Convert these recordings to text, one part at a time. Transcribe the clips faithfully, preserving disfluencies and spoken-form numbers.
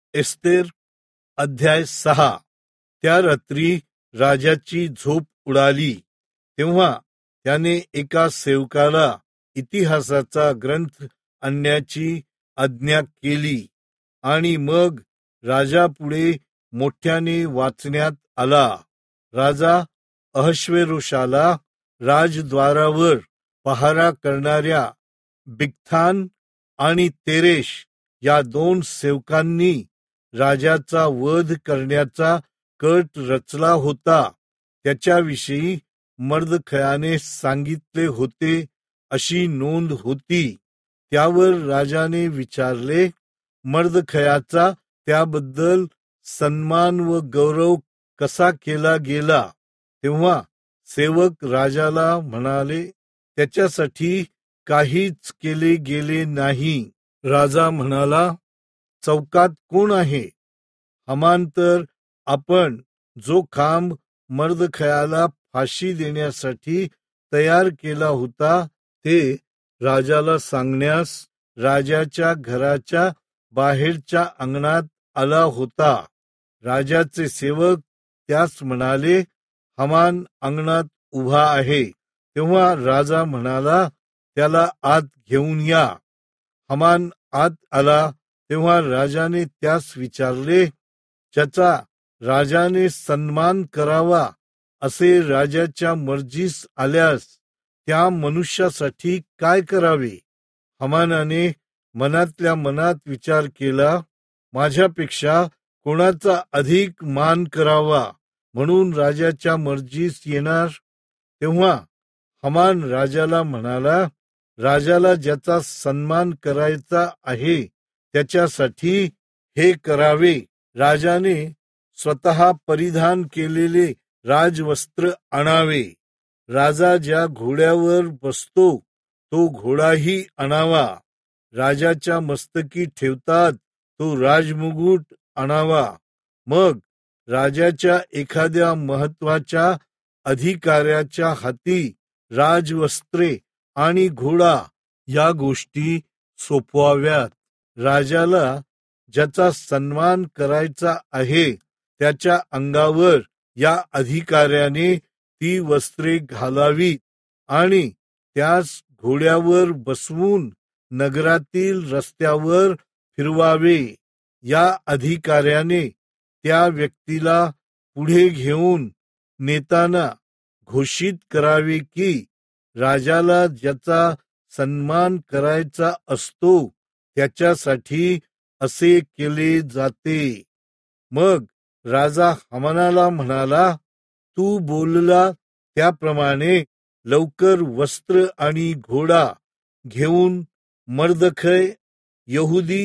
Esther अध्याय सहा. त्या रात्री राजाची झोप उडाली, तेव्हा त्याने एका सेवकाला इतिहासाचा ग्रंथ आणण्याची आज्ञा केली आणि मग राजापुढे मोठ्याने वाचण्यात आला. राजा अहश्वेरोशाला राजद्वारावर पहारा करणाऱ्या बिगथान आणि तेरेश या दोन सेवकांनी राजाचा वध करण्याचा कट रचला होता, त्याच्याविषयी मर्दखयाने सांगितले होते अशी नोंद होती. त्यावर राजाने विचारले, मर्दखयाचा त्याबद्दल सन्मान व गौरव कसा केला गेला? तेव्हा सेवक राजाला म्हणाले, त्याच्यासाठी काहीच केले गेले नाही. राजा म्हणाला, चौकात कोण आहे? हमान तर आपण जो खांब मर्दखयाला फाशी देण्यासाठी तयार केला होता ते राजाला सांगण्यास राजाच्या घराच्या बाहेरच्या अंगणात आला होता. राजाचे सेवक त्यास म्हणाले, हमान अंगणात उभा आहे. तेव्हा राजा म्हणाला, त्याला आत घेऊन या. हमान आत आला तेव्हा राजाने त्यास विचारले, ज्याचा राजाने सन्मान करावा असे राजाच्या मर्जीस आल्यास त्या मनुष्यासाठी काय करावे? हमानाने मनातल्या मनात विचार केला, माझ्यापेक्षा कोणाचा अधिक मान करावा म्हणून राजाच्या मर्जीस येणार? तेव्हा हमान राजाला म्हणाला, राजाला ज्याचा सन्मान करायचा आहे त्याच्यासाठी हे करावे. राजाने स्वतः परिधान केलेले राजवस्त्र आणावे. राजा ज्या घोड्यावर बसतो तो घोडाही आणावा. राजाच्या मस्तकी ठेवतात तो राजमुकुट आणावा. मग राजाच्या एखाद्या महत्वाच्या अधिकाऱ्याच्या हाती राजवस्त्रे आणि घोडा या गोष्टी सोपवाव्यात. राजाला ज्याचा सन्मान करायचा आहे त्याच्या अंगावर या अधिकाऱ्याने ती वस्त्रे घालावीत आणि त्यास घोड्यावर बसवून नगरातील रस्त्यावर फिरवावे. या अधिकाऱ्याने त्या व्यक्तीला पुढे घेऊन नेताना घोषित करावे की राजाला ज्याचा सन्मान करायचा असतो त्याच्यासाठी असे केले जाते. मग राजा हमानाला म्हणाला, तू बोलला त्याप्रमाणे लवकर वस्त्र आणि घोडा घेऊन मर्दखय यहुदी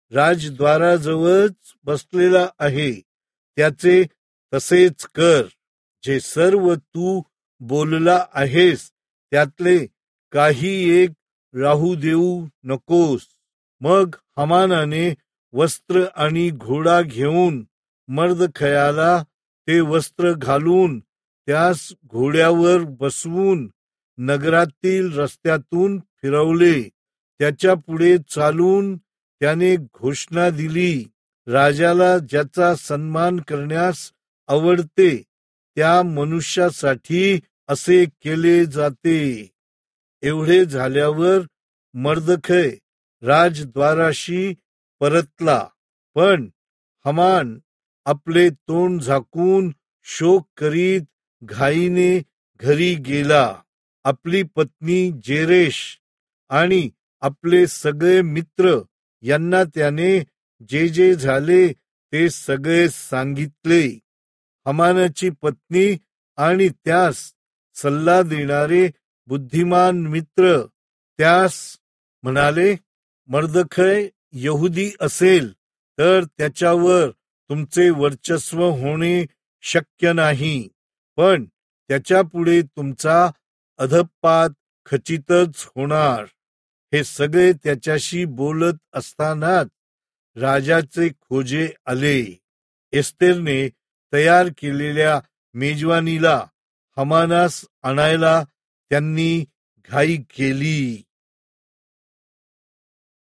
राजद्वाराजवळच बसलेला आहे त्याचे तसेच कर. जे सर्व तू बोलला आहेस त्यातले काही एक राहू देऊ नकोस. मग हमानाने वस्त्र आणि घोडा घेऊन मर्दखयाला ते वस्त्र घालून त्यास घोड्यावर बसवून नगरातील रस्त्यातून फिरवले. त्याच्या पुढे चालून त्याने घोषणा दिली, राजाला ज्याचा सन्मान करण्यास आवडते त्या मनुष्यासाठी असे केले जाते. एवढे झाल्यावर मर्दखय राजद्वाराशी परतला, पण हमान आपले तोंड झाकून शोक करीत घाईने घरी गेला. आपली पत्नी जेरेश आणि आपले सगळे मित्र यांना त्याने जे जे झाले ते सगळे सांगितले. हमानाची पत्नी आणि त्यास सल्ला देणारे बुद्धिमान मित्र त्यास म्हणाले, मर्दखय यहुदी असेल तर त्याच्यावर तुमचे वर्चस्व होणे शक्य नाही, पण त्याच्यापुढे तुमचा अधपात खचितच होणार. हे सगळे त्याच्याशी बोलत असतानाच राजाचे खोजे आले. एस्तेरने तयार केलेल्या मेजवानीला हमानास आणायला त्यांनी घाई केली.